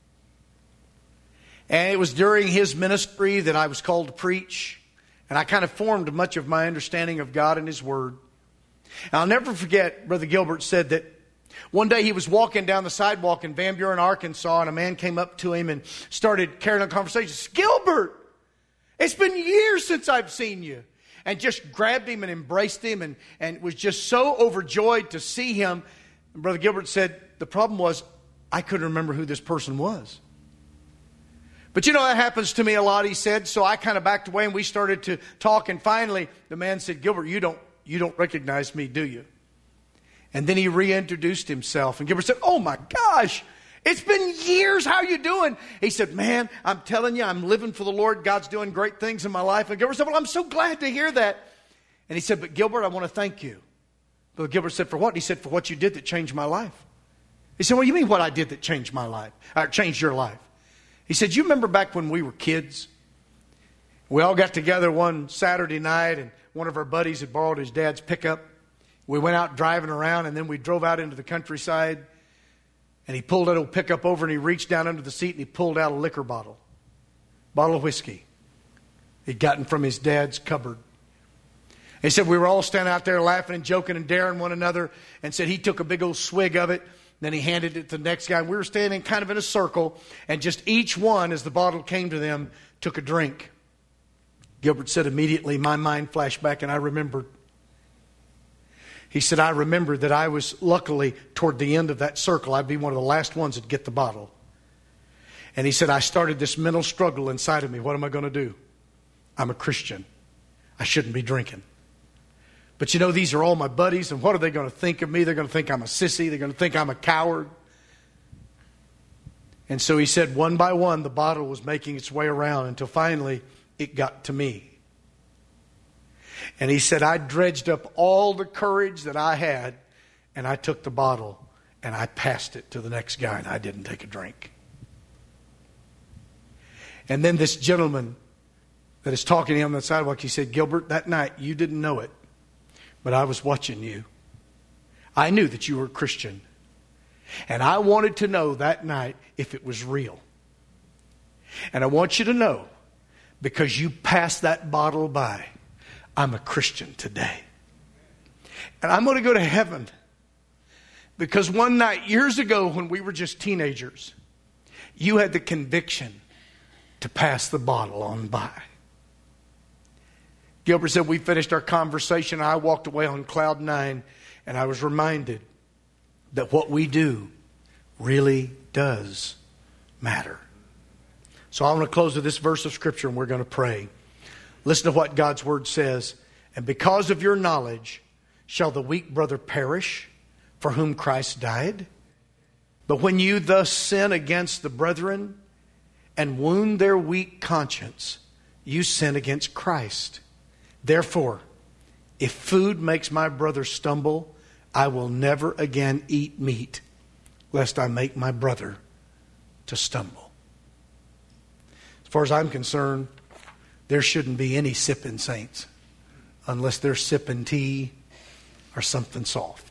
And it was during his ministry that I was called to preach, and I kind of formed much of my understanding of God and His Word. And I'll never forget, Brother Gilbert said that one day he was walking down the sidewalk in Van Buren, Arkansas, and a man came up to him and started carrying on a conversation. Gilbert, it's been years since I've seen you. And just grabbed him and embraced him and, and was just so overjoyed to see him And Brother Gilbert said, the problem was I couldn't remember who this person was. But you know, that happens to me a lot, he said. So I kind of backed away and we started to talk. And finally, the man said, Gilbert, you don't, you don't recognize me, do you? And then he reintroduced himself. And Gilbert said, oh my gosh, it's been years. How you doing? He said, man, I'm telling you, I'm living for the Lord. God's doing great things in my life. And Gilbert said, well, I'm so glad to hear that. And he said, but Gilbert, I want to thank you. But Gilbert said, for what? He said, for what you did that changed my life. He said, what do you mean what I did that changed my life? Or changed your life? He said, you remember back when we were kids? We all got together one Saturday night and one of our buddies had borrowed his dad's pickup. We went out driving around and then we drove out into the countryside and he pulled that old pickup over and he reached down under the seat and he pulled out a liquor bottle, bottle of whiskey he'd gotten from his dad's cupboard. He said we were all standing out there laughing and joking and daring one another and said he took a big old swig of it. Then he handed it to the next guy. And we were standing kind of in a circle. And just each one, as the bottle came to them, took a drink. Gilbert said immediately, my mind flashed back and I remembered. He said, I remembered that I was luckily toward the end of that circle. I'd be one of the last ones that'd get the bottle. And he said, I started this mental struggle inside of me. What am I going to do? I'm a Christian. I shouldn't be drinking. But you know, these are all my buddies, and what are they going to think of me? They're going to think I'm a sissy. They're going to think I'm a coward. And so he said, one by one, the bottle was making its way around until finally it got to me. And he said, I dredged up all the courage that I had, and I took the bottle, and I passed it to the next guy, and I didn't take a drink. And then this gentleman that is talking to him on the sidewalk, he said, Gilbert, that night you didn't know it. But I was watching you. I knew that you were a Christian. And I wanted to know that night if it was real. And I want you to know, because you passed that bottle by, I'm a Christian today. And I'm going to go to heaven. Because one night, years ago, when we were just teenagers, you had the conviction to pass the bottle on by. Gilbert said we finished our conversation. I walked away on cloud nine, and I was reminded that what we do really does matter. So I want to close with this verse of Scripture, and we're going to pray. Listen to what God's Word says. And because of your knowledge shall the weak brother perish, for whom Christ died. But when you thus sin against the brethren and wound their weak conscience, you sin against Christ. Therefore, if food makes my brother stumble, I will never again eat meat, lest I make my brother to stumble. As far as I'm concerned, there shouldn't be any sipping saints unless they're sipping tea or something soft.